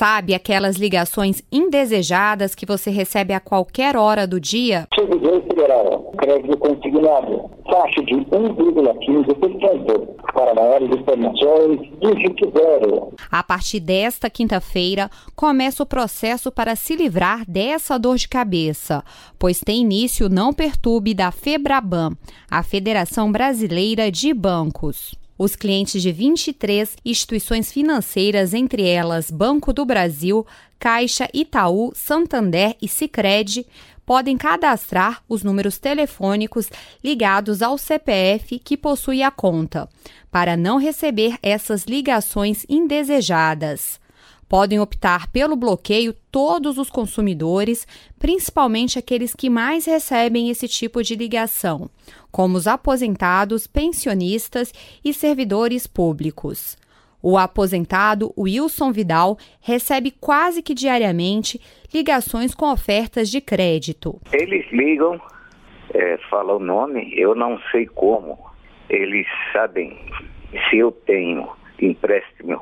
Sabe aquelas ligações indesejadas que você recebe a qualquer hora do dia? Servidor Federal, crédito consignado, taxa de 1,15%. Para maiores informações, digite 0. A partir desta quinta-feira, começa o processo para se livrar dessa dor de cabeça, pois tem início o Não Perturbe da FEBRABAN, a Federação Brasileira de Bancos. Os clientes de 23 instituições financeiras, entre elas Banco do Brasil, Caixa, Itaú, Santander e Sicredi, podem cadastrar os números telefônicos ligados ao CPF que possui a conta, para não receber essas ligações indesejadas. Podem optar pelo bloqueio todos os consumidores, principalmente aqueles que mais recebem esse tipo de ligação, como os aposentados, pensionistas e servidores públicos. O aposentado Wilson Vidal recebe quase que diariamente ligações com ofertas de crédito. Eles ligam, falam o nome, eu não sei como. Eles sabem se eu tenho empréstimo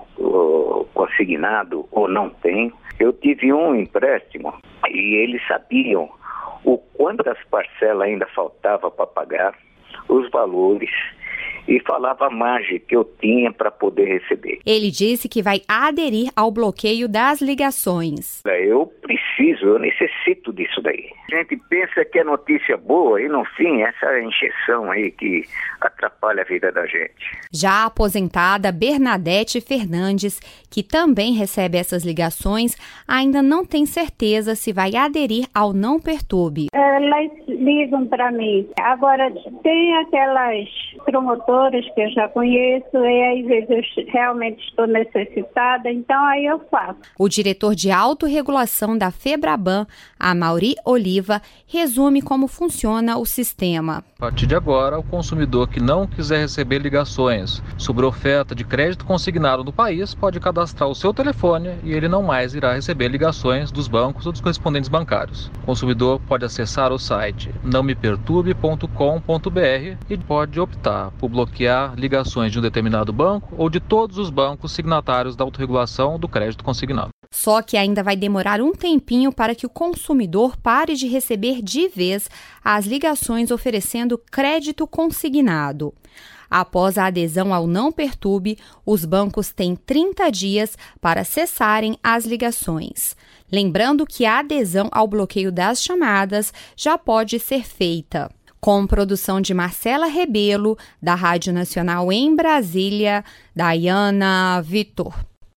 consignado ou não tenho. Eu tive um empréstimo e eles sabiam o quantas parcelas ainda faltava para pagar, os valores, e falava a margem que eu tinha para poder receber. Ele disse que vai aderir ao bloqueio das ligações. Eu necessito disso daí. A gente pensa que é notícia boa e, no fim, essa injeção aí que atrapalha a vida da gente. Já a aposentada Bernadette Fernandes, que também recebe essas ligações, ainda não tem certeza se vai aderir ao Não Perturbe. Elas ligam para mim. Agora, tem aquelas promotoras que eu já conheço e às vezes eu realmente estou necessitada, então aí eu faço. O diretor de autorregulação da FEBRABAN, Amaury Oliva, resume como funciona o sistema. A partir de agora, o consumidor que não quiser receber ligações sobre oferta de crédito consignado no país pode cadastrar o seu telefone e ele não mais irá receber ligações dos bancos ou dos correspondentes bancários. O consumidor pode acessar o site nãomeperturbe.com.br e pode optar por bloquear ligações de um determinado banco ou de todos os bancos signatários da autorregulação do crédito consignado. Só que ainda vai demorar um tempinho para que o consumidor pare de receber de vez as ligações oferecendo crédito consignado. Após a adesão ao Não Perturbe, os bancos têm 30 dias para cessarem as ligações. Lembrando que a adesão ao bloqueio das chamadas já pode ser feita. Com produção de Marcela Rebelo, da Rádio Nacional em Brasília, Dayana Vitor.